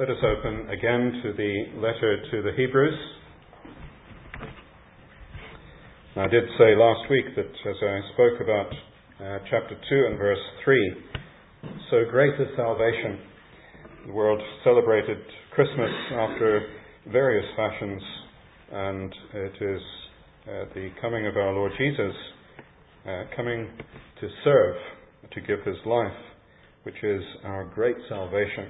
Let us open again to the letter to the Hebrews. I did say last week that as I spoke about chapter 2 and verse 3, so great is salvation. The world celebrated Christmas after various fashions, and it is the coming of our Lord Jesus, coming to serve, to give his life, which is our great salvation.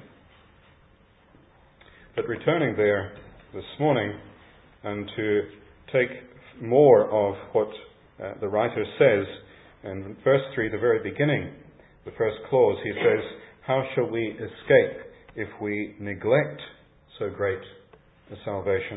But returning there this morning and to take more of what the writer says in verse 3, the very beginning, the first clause, he says, how shall we escape if we neglect so great a salvation?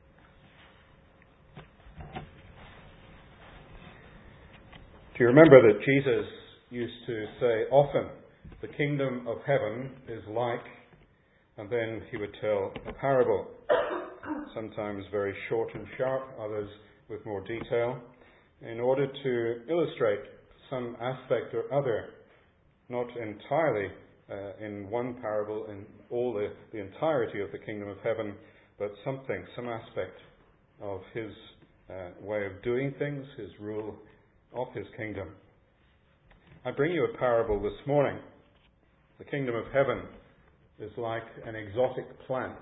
Do you remember that Jesus used to say often, the kingdom of heaven is like, and then he would tell a parable, sometimes very short and sharp, others with more detail, in order to illustrate some aspect or other, not entirely in one parable in all the entirety of the kingdom of heaven, but some aspect of his way of doing things, his rule of his kingdom. I bring you a parable this morning. The kingdom of heaven is like an exotic plant.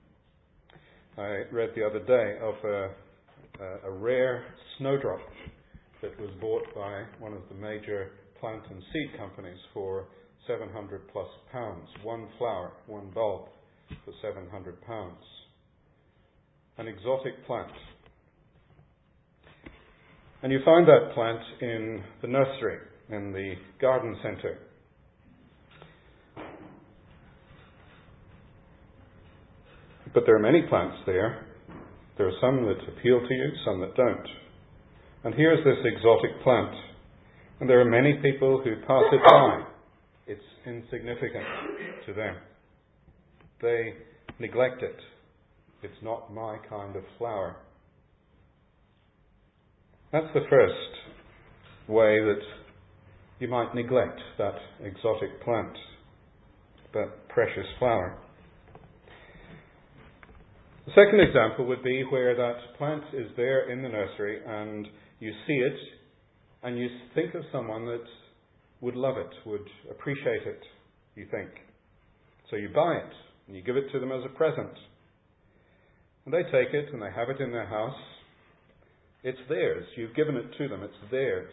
I read the other day of a rare snowdrop that was bought by one of the major plant and seed companies for £700+. One flower, one bulb for £700. An exotic plant. And you find that plant in the nursery, in the garden centre. But there are many plants there. There are some that appeal to you, some that don't. And here's this exotic plant. And there are many people who pass it by. It's insignificant to them. They neglect it. It's not my kind of flower. That's the first way that you might neglect that exotic plant, that precious flower. The second example would be where that plant is there in the nursery and you see it and you think of someone that would love it, would appreciate it, you think. So you buy it and you give it to them as a present. And they take it and they have it in their house. It's theirs. You've given it to them. It's theirs.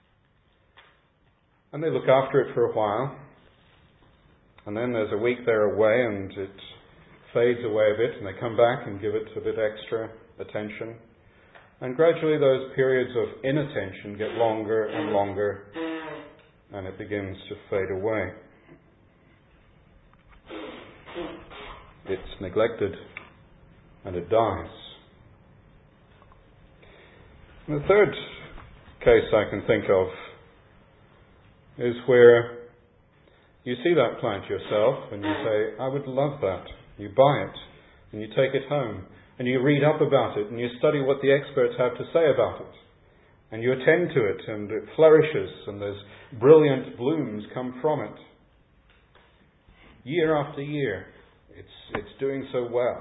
And they look after it for a while. And then there's a week they're away and it fades away a bit and they come back and give it a bit extra attention. And gradually those periods of inattention get longer and longer and it begins to fade away. It's neglected and it dies. And the third case I can think of is where you see that plant yourself and you say, I would love that. You buy it and you take it home and you read up about it and you study what the experts have to say about it. And you attend to it and it flourishes and there's brilliant blooms come from it. Year after year, it's doing so well.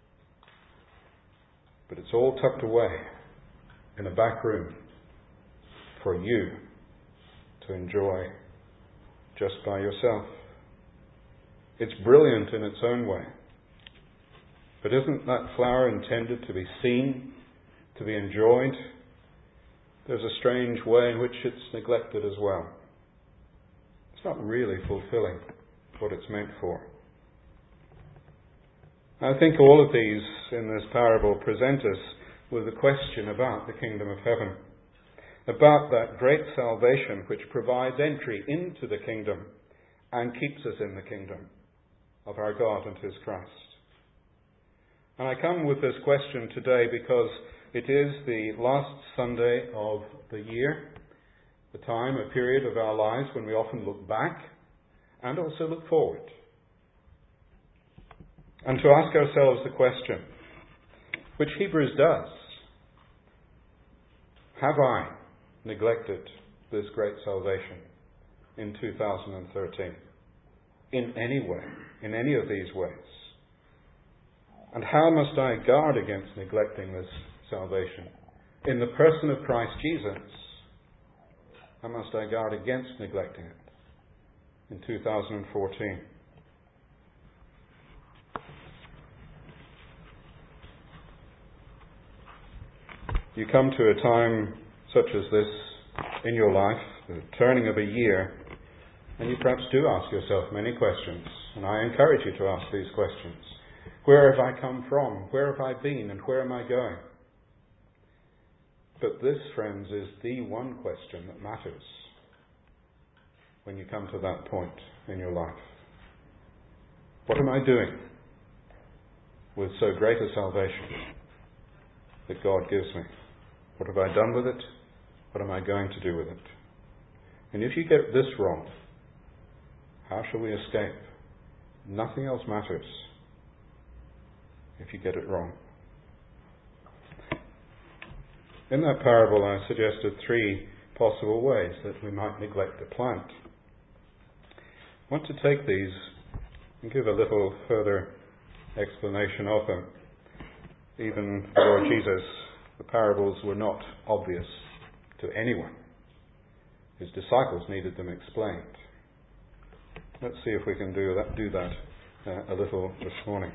But it's all tucked away in a back room for you to enjoy just by yourself. It's brilliant in its own way. But isn't that flower intended to be seen, to be enjoyed? There's a strange way in which it's neglected as well. It's not really fulfilling what it's meant for. I think all of these in this parable present us with a question about the kingdom of heaven, about that great salvation which provides entry into the kingdom and keeps us in the kingdom of our God and his Christ. And I come with this question today because it is the last Sunday of the year, the time, a period of our lives when we often look back and also look forward. And to ask ourselves the question, which Hebrews does, have I neglected this great salvation in 2013? In any way, in any of these ways? And how must I guard against neglecting this salvation? In the person of Christ Jesus, how must I guard against neglecting it in 2014? You come to a time such as this in your life, the turning of a year, and you perhaps do ask yourself many questions, and I encourage you to ask these questions. Where have I come from? Where have I been? And where am I going? But this, friends, is the one question that matters when you come to that point in your life. What am I doing with so great a salvation that God gives me? What have I done with it? What am I going to do with it? And if you get this wrong, how shall we escape? Nothing else matters if you get it wrong. In that parable, I suggested 3 possible ways that we might neglect the plant. I want to take these and give a little further explanation of them. Even for Lord Jesus, the parables were not obvious to anyone. His disciples needed them explained. Let's see if we can do that a little this morning.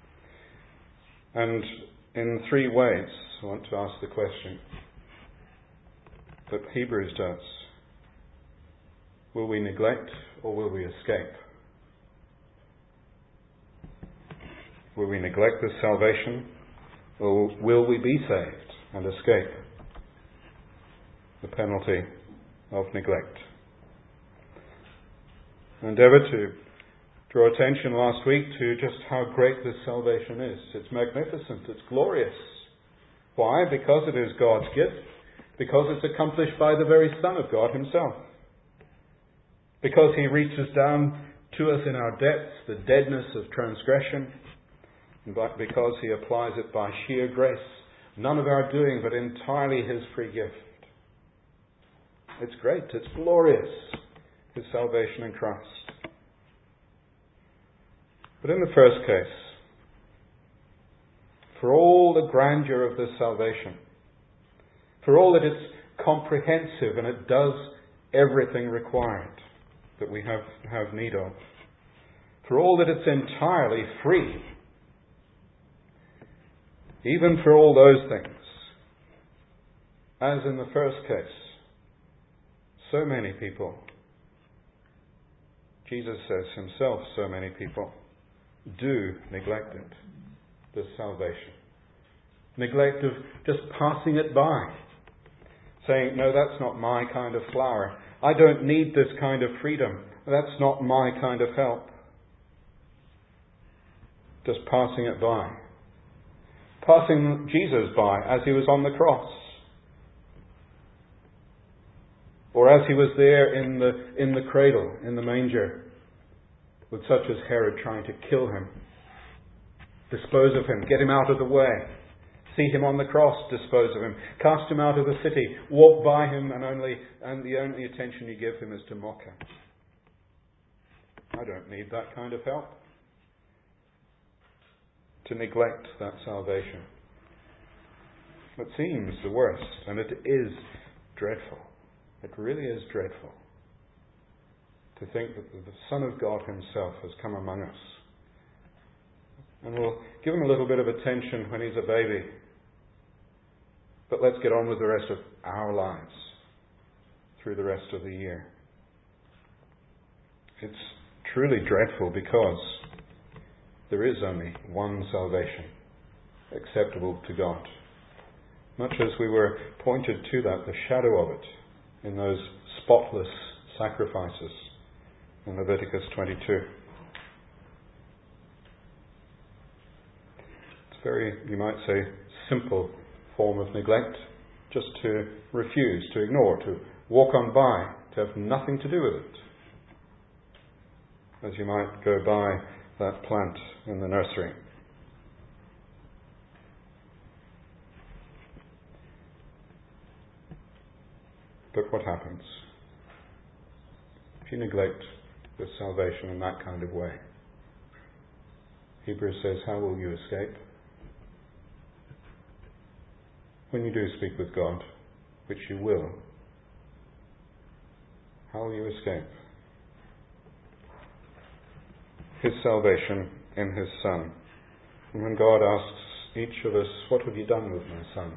And in 3 ways, I want to ask the question that Hebrews does. Will we neglect or will we escape? Will we neglect this salvation or will we be saved and escape the penalty of neglect? I endeavoured to draw attention last week to just how great this salvation is. It's magnificent, it's glorious. Why? Because it is God's gift. Because it's accomplished by the very Son of God Himself. Because He reaches down to us in our depths, the deadness of transgression. But because He applies it by sheer grace. None of our doing, but entirely His free gift. It's great, it's glorious, His salvation in Christ. But in the first case, for all the grandeur of this salvation, for all that it's comprehensive and it does everything required that we have need of, for all that it's entirely free, even for all those things, as in the first case, so many people, Jesus says Himself, so many people, do neglect it, this salvation. Neglect of just passing it by. Saying, no, that's not my kind of flower. I don't need this kind of freedom. That's not my kind of help. Just passing it by. Passing Jesus by as He was on the cross. Or as He was there in the cradle, in the manger, with such as Herod trying to kill Him, dispose of Him, get Him out of the way, see Him on the cross, dispose of Him, cast Him out of the city, walk by Him, and the only attention you give Him is to mock Him. I don't need that kind of help. To neglect that salvation. It seems the worst, and it is dreadful. It really is dreadful to think that the Son of God Himself has come among us. And we'll give Him a little bit of attention when He's a baby. But let's get on with the rest of our lives through the rest of the year. It's truly dreadful because there is only one salvation acceptable to God. Much as we were pointed to that, the shadow of it, in those spotless sacrifices in Leviticus 22. It's very, you might say, simple form of neglect, just to refuse, to ignore, to walk on by, to have nothing to do with it. As you might go by that plant in the nursery. But what happens if you neglect this salvation in that kind of way? Hebrews says, how will you escape? When you do speak with God, which you will, how will you escape? His salvation in His Son. And when God asks each of us, what have you done with my son?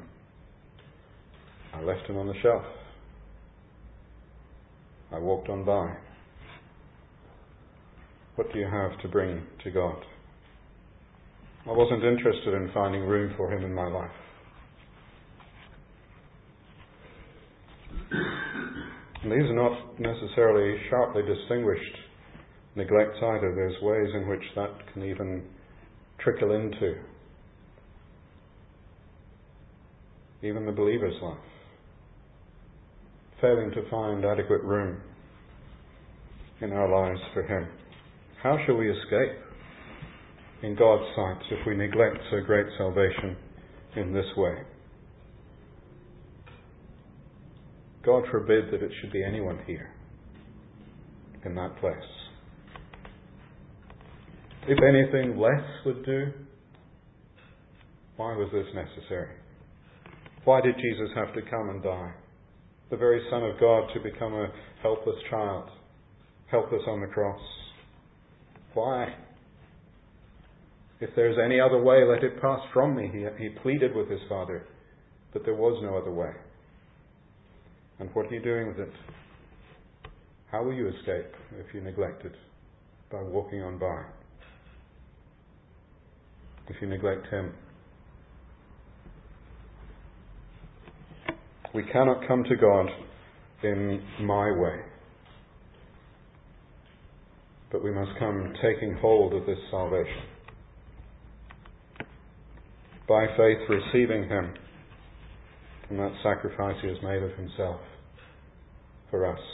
I left him on the shelf. I walked on by. What do you have to bring to God? I wasn't interested in finding room for him in my life. And these are not necessarily sharply distinguished neglects either. There's ways in which that can even trickle into even the believer's life. Failing to find adequate room in our lives for Him. How shall we escape in God's sight if we neglect so great salvation in this way? God forbid that it should be anyone here in that place. If anything less would do, why was this necessary? Why did Jesus have to come and die? The very Son of God to become a helpless child, helpless on the cross. Why? If there's any other way, let it pass from me. He pleaded with His Father, but there was no other way. And what are you doing with it? How will you escape if you neglect it? By walking on by. If you neglect Him. We cannot come to God in my way. But we must come taking hold of this salvation. By faith receiving Him and that sacrifice He has made of Himself for us.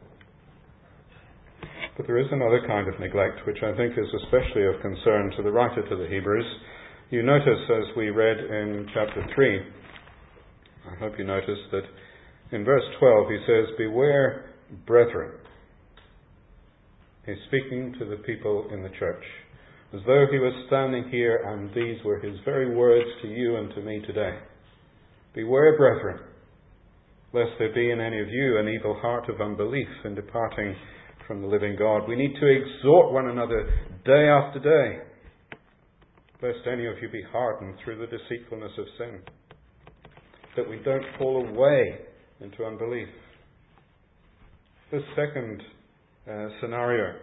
But there is another kind of neglect which I think is especially of concern to the writer to the Hebrews. You notice as we read in chapter 3, I hope you noticed that in verse 12 he says, "Beware, brethren." He's speaking to the people in the church, as though he was standing here and these were his very words to you and to me today. "Beware, brethren, lest there be in any of you an evil heart of unbelief in departing from the living God." We need to exhort one another day after day, lest any of you be hardened through the deceitfulness of sin, that we don't fall away into unbelief. This second scenario,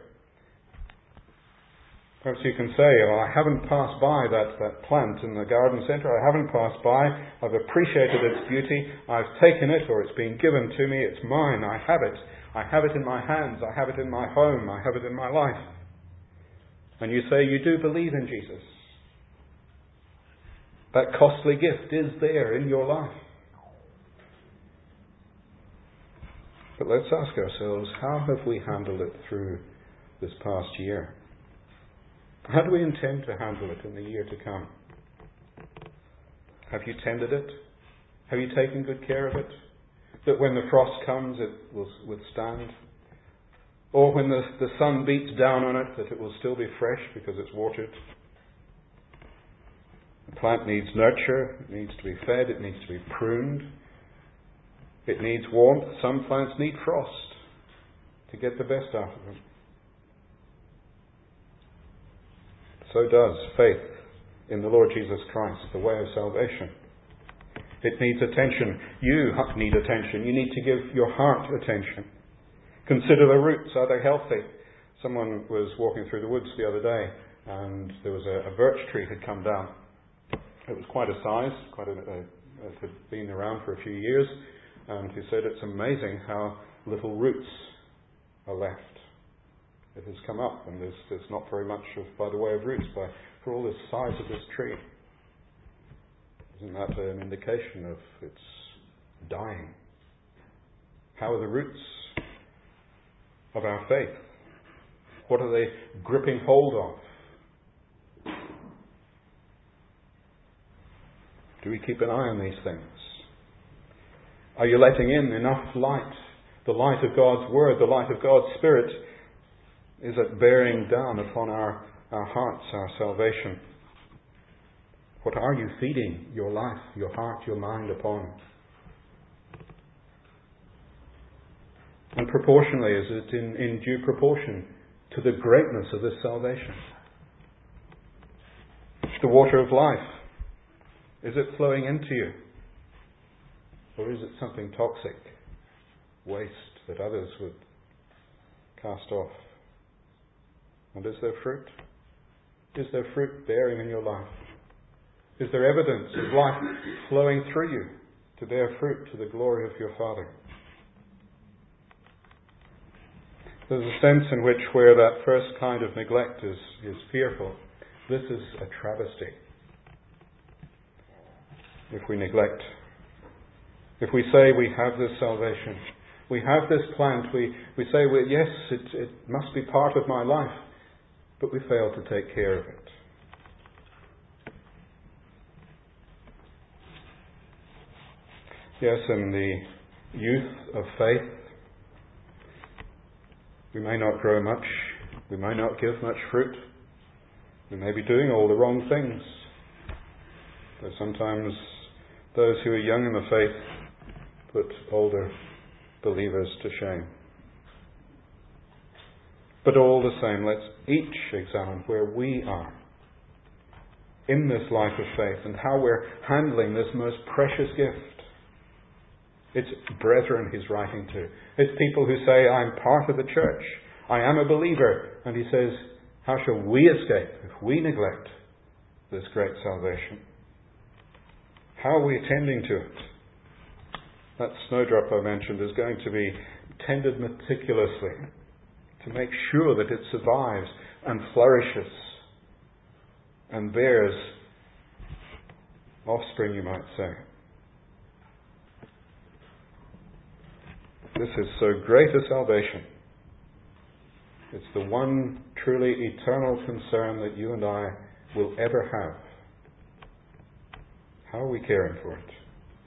perhaps you can say, "Oh, I haven't passed by that plant in the garden centre. I haven't passed by. I've appreciated its beauty. I've taken it, or it's been given to me. It's mine. I have it. I have it in my hands. I have it in my home. I have it in my life." And you say you do believe in Jesus. That costly gift is there in your life. But let's ask ourselves, how have we handled it through this past year? How do we intend to handle it in the year to come? Have you tended it? Have you taken good care of it? That when the frost comes, it will withstand? Or when the sun beats down on it, that it will still be fresh because it's watered? The plant needs nurture, it needs to be fed, it needs to be pruned. It needs warmth. Some plants need frost to get the best out of them. So does faith in the Lord Jesus Christ, the way of salvation. It needs attention. You need attention. You need to give your heart attention. Consider the roots. Are they healthy? Someone was walking through the woods the other day and there was a birch tree had come down. It was quite a size, it had been around for a few years, and he said it's amazing how little roots are left. It has come up and there's not very much by the way of roots for all the size of this tree. Isn't that an indication of its dying? How are the roots of our faith? What are they gripping hold of? Do we keep an eye on these things? Are you letting in enough light? The light of God's Word, the light of God's Spirit, is it bearing down upon our our hearts, our salvation? What are you feeding your life, your heart, your mind upon? And proportionally, is it in due proportion to the greatness of this salvation? The water of life, is it flowing into you? Or is it something toxic, waste that others would cast off? And is there fruit? Is there fruit bearing in your life? Is there evidence of life flowing through you to bear fruit to the glory of your Father? There's a sense in which where that first kind of neglect is fearful, this is a travesty. If we neglect, if we say we have this salvation, we have this plant, we say, well, yes, it must be part of my life, but we fail to take care of it. Yes, in the youth of faith, we may not grow much, we may not give much fruit, we may be doing all the wrong things. But sometimes those who are young in the faith put older believers to shame. But all the same, let's each examine where we are in this life of faith and how we're handling this most precious gift. It's brethren he's writing to. It's people who say, I'm part of the church. I am a believer. And he says, how shall we escape if we neglect this great salvation? How are we attending to it? That snowdrop I mentioned is going to be tended meticulously to make sure that it survives and flourishes and bears offspring, you might say. This is so great a salvation. It's the one truly eternal concern that you and I will ever have. How are we caring for it?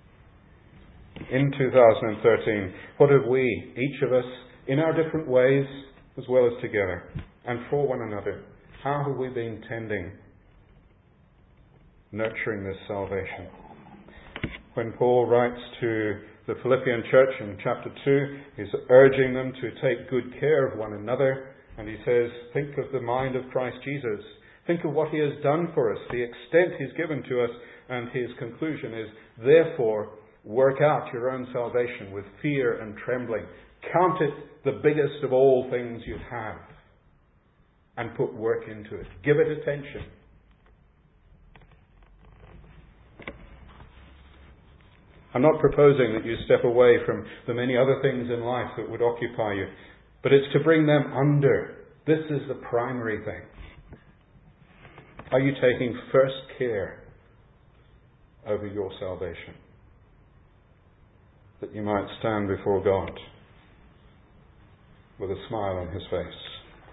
In 2013, what have we, each of us, in our different ways, as well as together, and for one another, how have we been tending, nurturing this salvation? When Paul writes to the Philippian church in chapter 2, he's urging them to take good care of one another, and he says, think of the mind of Christ Jesus. Think of what he has done for us, the extent he's given to us, and his conclusion is, therefore, work out your own salvation with fear and trembling. Count it the biggest of all things you have, and put work into it. Give it attention. I'm not proposing that you step away from the many other things in life that would occupy you, but it's to bring them under. This is the primary thing. Are you taking first care over your salvation, that you might stand before God with a smile on his face?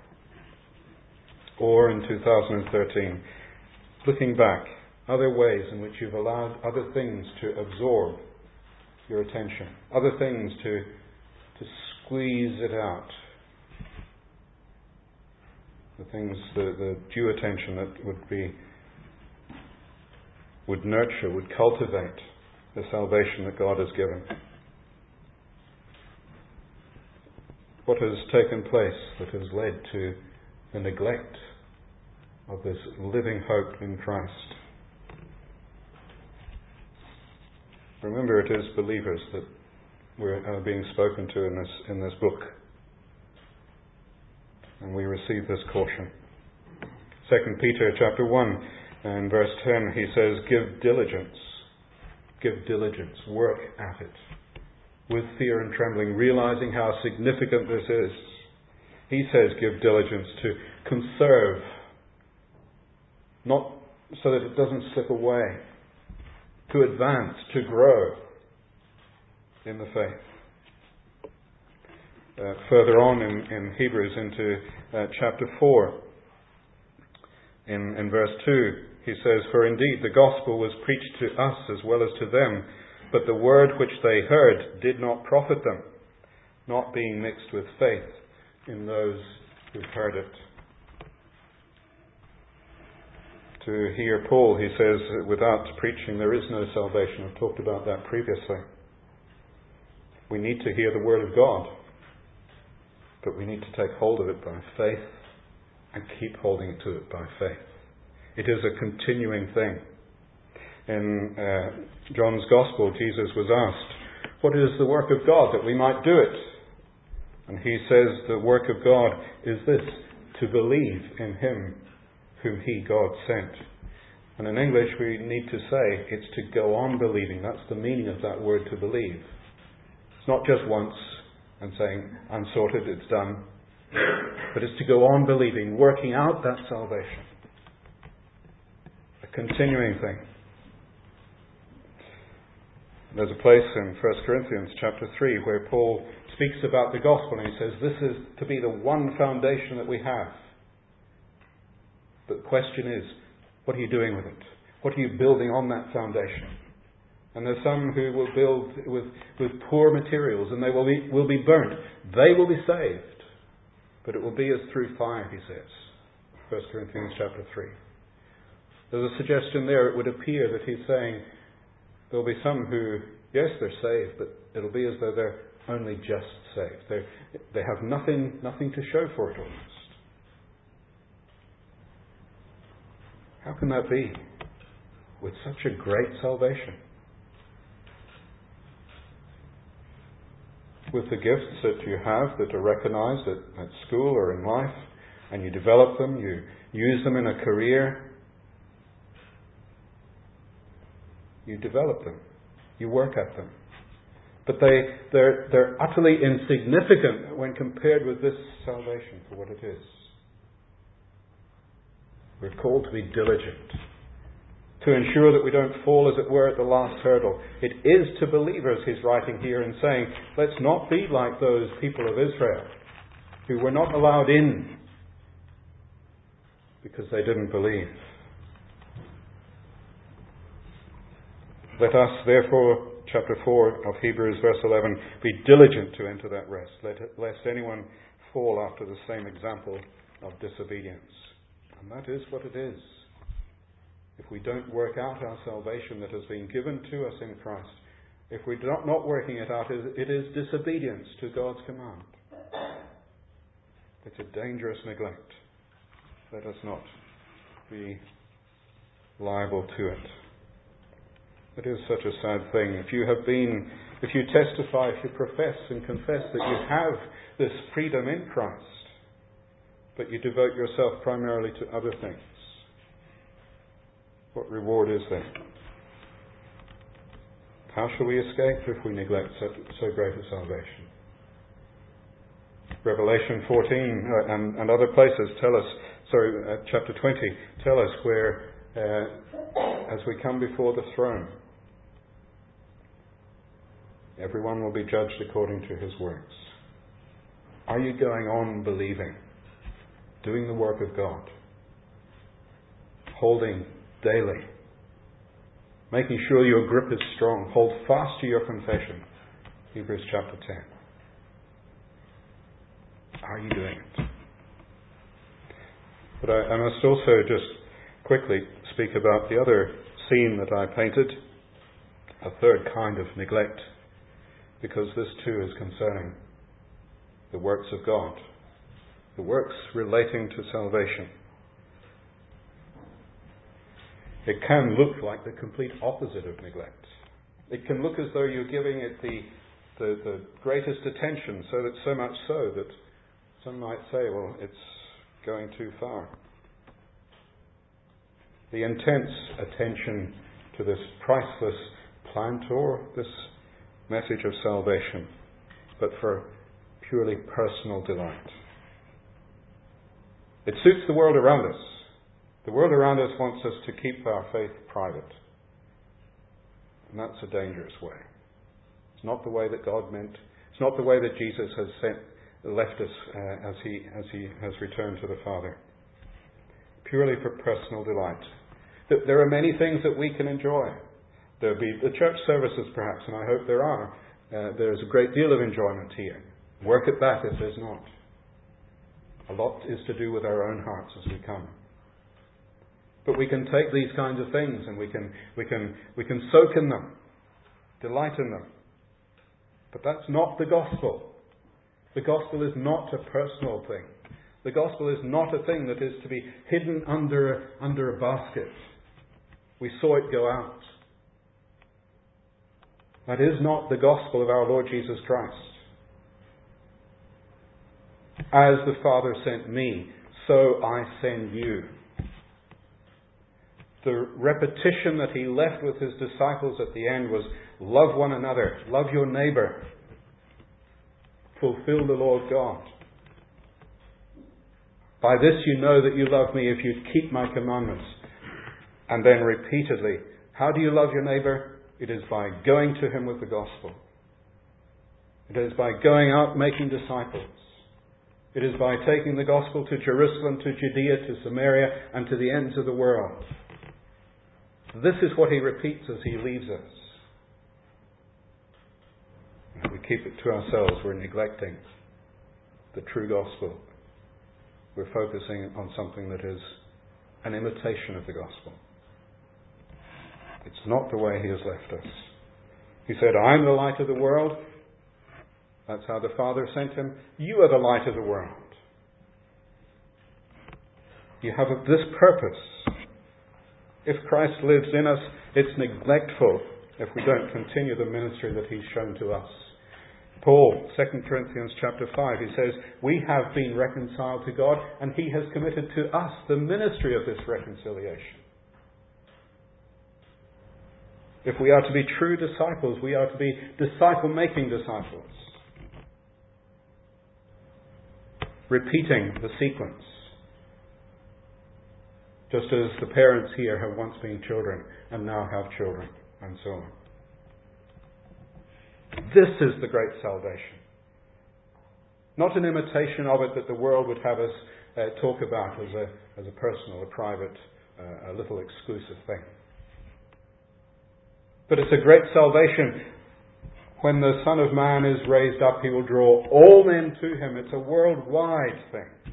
Or in 2013, looking back, other ways in which you've allowed other things to absorb your attention, other things to squeeze it out, the things, the due attention that would nurture, would cultivate the salvation that God has given. What has taken place that has led to the neglect of this living hope in Christ? Remember, it is believers that we're being spoken to in this book. And we receive this caution. 2 Peter chapter 1 and verse 10, he says, give diligence. Give diligence. Work at it. With fear and trembling, realizing how significant this is. He says, give diligence to conserve. Not so that it doesn't slip away. To advance, to grow in the faith. Further on in Hebrews into chapter 4, in verse 2, he says, for indeed the gospel was preached to us as well as to them, but the word which they heard did not profit them, not being mixed with faith in those who heard it. to hear Paul. He says, without preaching there is no salvation. I've talked about that previously. We need to hear the Word of God, but we need to take hold of it by faith and keep holding to it by faith. It is a continuing thing. In John's Gospel, Jesus was asked, what is the work of God that we might do it? And he says the work of God is this, to believe in Him whom He, God, sent. And in English we need to say it's to go on believing. That's the meaning of that word, to believe. It's not just once and saying, I'm sorted, it's done. But it's to go on believing, working out that salvation. A continuing thing. There's a place in 1 Corinthians chapter 3 where Paul speaks about the gospel and he says this is to be the one foundation that we have. But the question is, what are you doing with it? What are you building on that foundation? And there's some who will build with poor materials and they will be burnt. They will be saved. But it will be as through fire, he says. 1 Corinthians chapter 3. There's a suggestion there, it would appear that he's saying there will be some who, yes, they're saved, but it'll be as though they're only just saved. They have nothing to show for it almost. How can that be with such a great salvation? With the gifts that you have that are recognized at school or in life, and you develop them, you use them in a career, you develop them, you work at them. But they're utterly insignificant when compared with this salvation for what it is. We're called to be diligent, to ensure that we don't fall, as it were, at the last hurdle. It is to believers, he's writing here and saying, let's not be like those people of Israel who were not allowed in because they didn't believe. Let us, therefore, chapter 4 of Hebrews, verse 11, be diligent to enter that rest, lest anyone fall after the same example of disobedience. And that is what it is. If we don't work out our salvation that has been given to us in Christ, if we're not working it out, it is disobedience to God's command. It's a dangerous neglect. Let us not be liable to it. It is such a sad thing. If you testify, if you profess and confess that you have this freedom in Christ, but you devote yourself primarily to other things, what reward is there? How shall we escape if we neglect so great a salvation? Revelation 14 and other places tell us, chapter 20, tell us where, as we come before the throne, everyone will be judged according to his works. Are you going on believing, doing the work of God, holding daily, making sure your grip is strong, hold fast to your confession? Hebrews chapter 10. Are you doing it? But I must also just quickly speak about the other scene that I painted, a third kind of neglect, because this too is concerning the works of God, the works relating to salvation. It can look like the complete opposite of neglect. It can look as though you're giving it the greatest attention, so much so that some might say, well, it's going too far. The intense attention to this priceless plantor, this message of salvation, but for purely personal delight. It suits the world around us. The world around us wants us to keep our faith private. And that's a dangerous way. It's not the way that God meant. It's not the way that Jesus has left us as he has returned to the Father. Purely for personal delight. There are many things that we can enjoy. There'll be the church services perhaps, and I hope there are. There's a great deal of enjoyment here. Work at that if there's not. A lot is to do with our own hearts as we come. But we can take these kinds of things and we can soak in them, delight in them. But that's not the gospel. The gospel is not a personal thing. The gospel is not a thing that is to be hidden under a basket. We saw it go out. That is not the gospel of our Lord Jesus Christ. As the Father sent me, so I send you. The repetition that he left with his disciples at the end was, love one another, love your neighbour, fulfill the Lord God. By this you know that you love me if you keep my commandments. And then repeatedly, how do you love your neighbour? It is by going to him with the gospel. It is by going out making disciples. It is by taking the gospel to Jerusalem, to Judea, to Samaria, and to the ends of the world. This is what he repeats as he leaves us. If we keep it to ourselves, we're neglecting the true gospel. We're focusing on something that is an imitation of the gospel. It's not the way he has left us. He said, I'm the light of the world. That's how the Father sent him. You are the light of the world. You have this purpose. If Christ lives in us, it's neglectful if we don't continue the ministry that he's shown to us. Paul, 2 Corinthians chapter 5, he says, we have been reconciled to God, and he has committed to us the ministry of this reconciliation. If we are to be true disciples, we are to be disciple-making disciples. Repeating the sequence. Just as the parents here have once been children and now have children, and so on. This is the great salvation. Not an imitation of it that the world would have us talk about as a personal, a private, a little exclusive thing. But it's a great salvation. When the Son of Man is raised up, he will draw all men to him. It's a worldwide thing.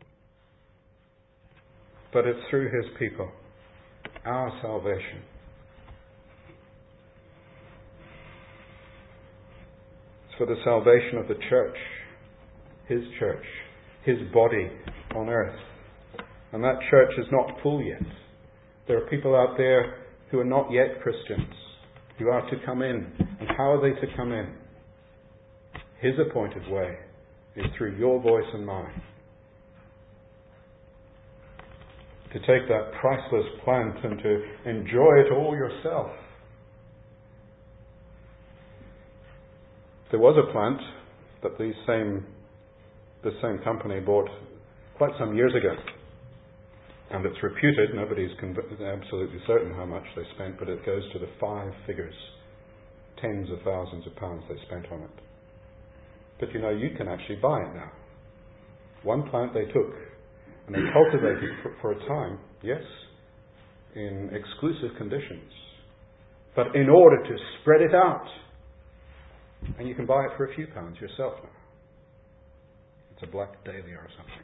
But it's through his people. Our salvation. It's for the salvation of the church. His body on earth. And that church is not full yet. There are people out there who are not yet Christians, who are to come in. And how are they to come in? His appointed way is through your voice and mine. To take that priceless plant and to enjoy it all yourself. There was a plant that this same company bought quite some years ago. And it's reputed, nobody's absolutely certain how much they spent, but it goes to the 5 figures. Tens of thousands of pounds they spent on it. But you can actually buy it now. One plant they took, and they cultivated it for a time, yes, in exclusive conditions. But in order to spread it out, and you can buy it for a few pounds yourself now. It's a black dahlia or something.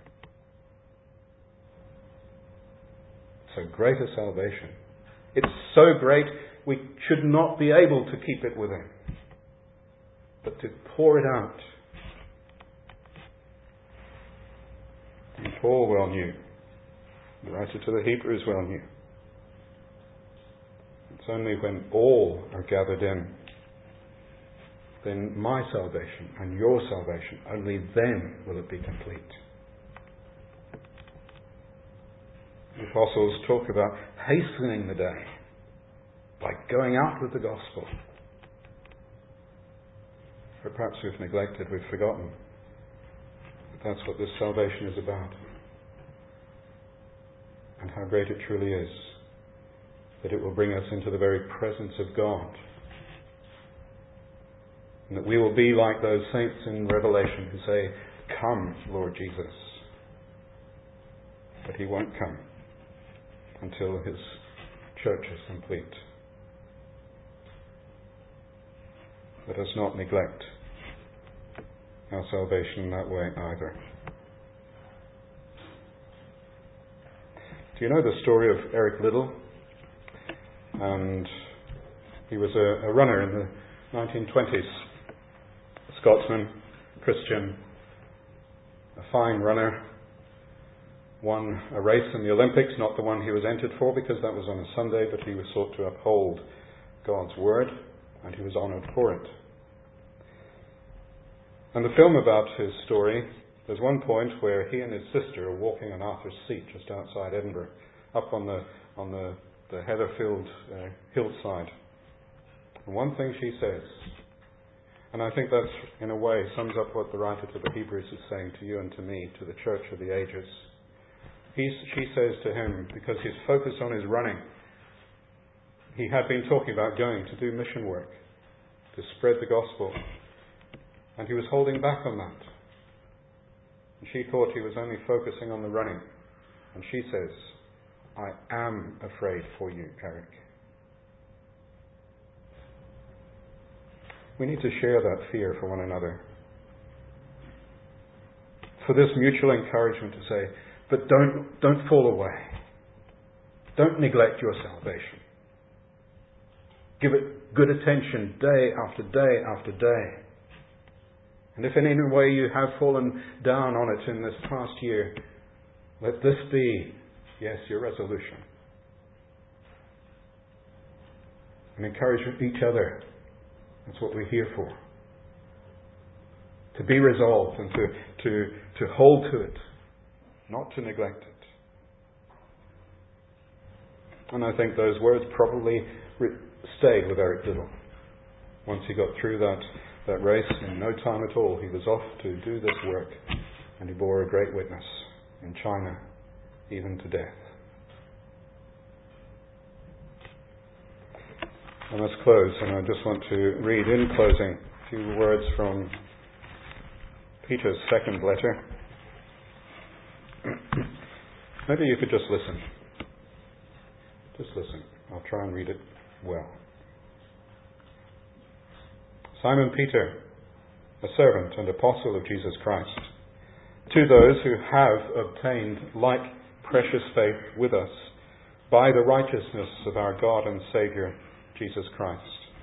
So great a salvation. It's so great we should not be able to keep it within, but to pour it out. And Paul well knew, the writer to the Hebrews well knew, it's only when all are gathered in, then my salvation and your salvation, only then will it be complete. The apostles talk about hastening the day by going out with the gospel. But perhaps we've neglected, we've forgotten that that's what this salvation is about. And how great it truly is that it will bring us into the very presence of God. And that we will be like those saints in Revelation who say, "Come, Lord Jesus." But he won't come until his church is complete. Let us not neglect our salvation in that way either. Do you know the story of Eric Liddell? And he was a runner in the 1920s. A Scotsman, Christian, a fine runner. Won a race in the Olympics, not the one he was entered for because that was on a Sunday, but he was sought to uphold God's word, and he was honoured for it. And the film about his story, there's one point where he and his sister are walking on Arthur's Seat just outside Edinburgh, up on the Heatherfield hillside. And one thing she says, and I think that in a way sums up what the writer to the Hebrews is saying to you and to me, to the church of the ages. She says to him, because he's focused on his running, he had been talking about going to do mission work, to spread the gospel, and he was holding back on that. And she thought he was only focusing on the running. And she says, I am afraid for you, Eric. We need to share that fear for one another. For this mutual encouragement to say, but don't fall away. Don't neglect your salvation. Give it good attention day after day after day. And if in any way you have fallen down on it in this past year, let this be, yes, your resolution. And encourage each other. That's what we're here for. To be resolved and to hold to it, not to neglect it. And I think those words probably stayed with Eric Liddell. Once he got through that race, in no time at all, he was off to do this work, and he bore a great witness in China, even to death. I must close, and I just want to read in closing a few words from Peter's second letter. Maybe you could just listen. Just listen. I'll try and read it well. Simon Peter, a servant and apostle of Jesus Christ, to those who have obtained like precious faith with us by the righteousness of our God and Saviour, Jesus Christ.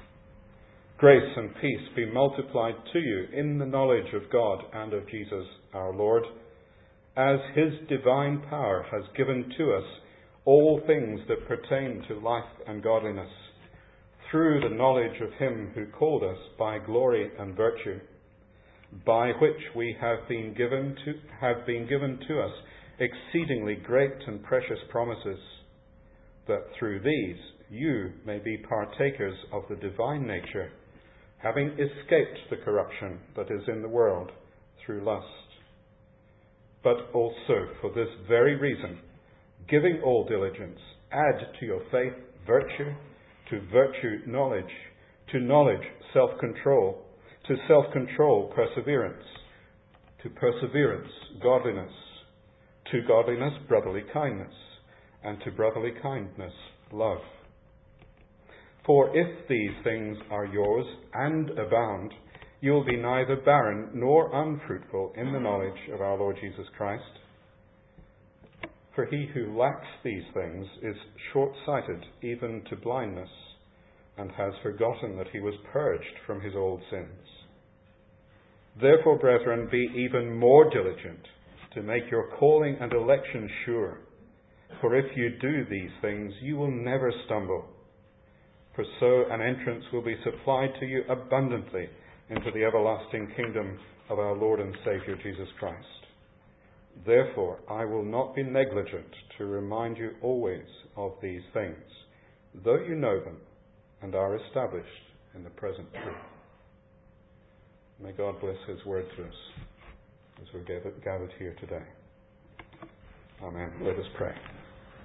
Grace and peace be multiplied to you in the knowledge of God and of Jesus our Lord, as His divine power has given to us all things that pertain to life and godliness, through the knowledge of Him who called us by glory and virtue, by which we have been given to us exceedingly great and precious promises, that through these you may be partakers of the divine nature, having escaped the corruption that is in the world through lust. But also for this very reason, giving all diligence, add to your faith virtue, to virtue knowledge, to knowledge self-control, to self-control perseverance, to perseverance godliness, to godliness brotherly kindness, and to brotherly kindness love. For if these things are yours and abound, you will be neither barren nor unfruitful in the knowledge of our Lord Jesus Christ. For he who lacks these things is short-sighted even to blindness, and has forgotten that he was purged from his old sins. Therefore, brethren, be even more diligent to make your calling and election sure. For if you do these things, you will never stumble. For so an entrance will be supplied to you abundantly into the everlasting kingdom of our Lord and Saviour Jesus Christ. Therefore, I will not be negligent to remind you always of these things, though you know them and are established in the present truth. May God bless His word to us as we're gathered here today. Amen. Let us pray.